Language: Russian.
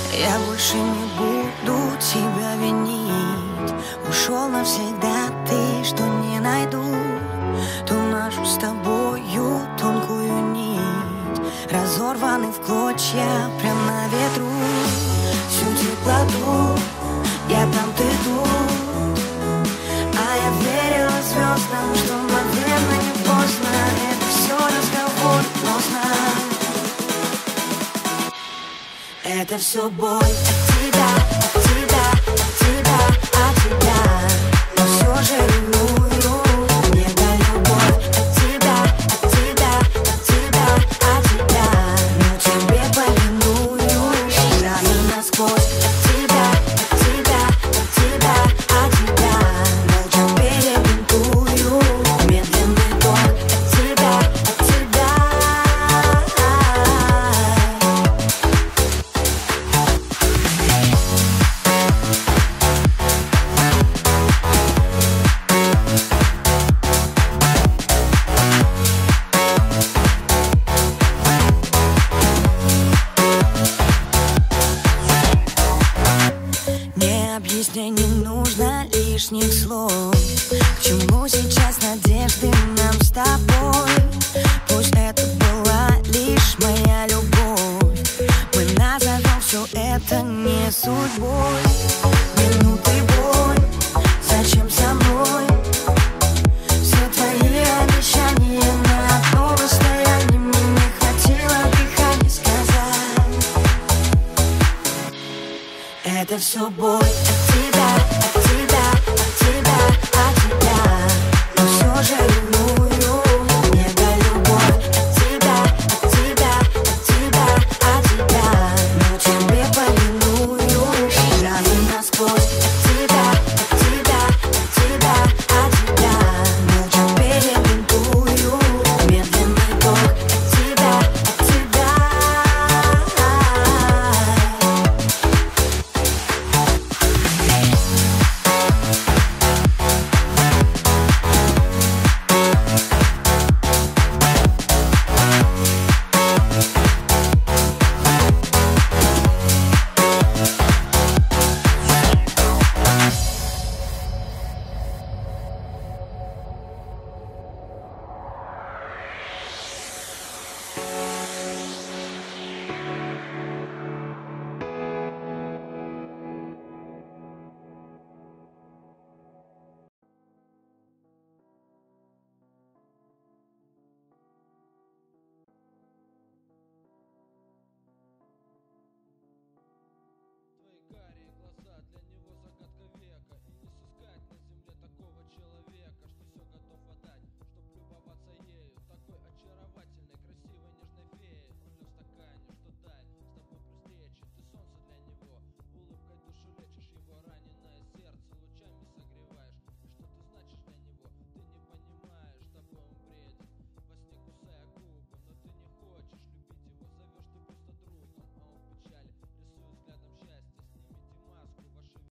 Я больше не буду тебя винить. Ушел навсегда ты, что не найду ту нашу с тобою тонкую нить, разорванный в клочья прям на ветру. Всю теплоту я там, ты тут, а я верила звездам, что наверное не поздно. Это все разговор, но знай, это все боль от тебя, от тебя, от тебя, от тебя. Но все же ревную, мне дай любовь от тебя, от тебя, от тебя, от тебя. Но тебе повинуюсь, ранен насквозь от тебя, от тебя, от тебя, от тебя. Молча перебинтую, медленный ток от тебя, от тебя. Не объясняй, не нужно лишних слов. К чему сейчас надежды нам с тобой? Пусть это была лишь моя любовь, мы назовем все это не судьбой. Минуты боль, зачем со мной? Все твои обещания на одно расстояние. Мне не хватило дыхания сказать. Это все боль.